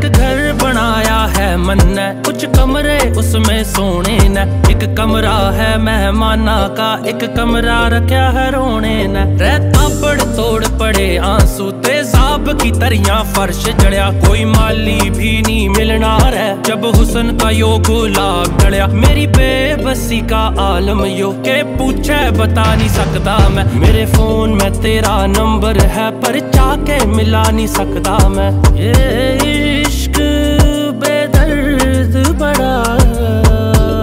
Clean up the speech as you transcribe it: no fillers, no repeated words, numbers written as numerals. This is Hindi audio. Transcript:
एक घर बनाया है मन ने, कुछ कमरे उसमें सोने न। एक कमरा है मेहमाना का, एक कमरा रखा है रोने न। रहता बड़ तोड़ पड़े आंसू तेजाब की तरियां फर्श जड़िया। कोई माली भी नहीं मिलना रे जब हुस्न का यो गुलाब गड़िया। मेरी बेबसी का आलम यो के पूछे बता नहीं सकता मैं। मेरे फोन में तेरा नंबर है पर जाके मिला नहीं सकता मैं। ये इश्क बेदर्द बड़ा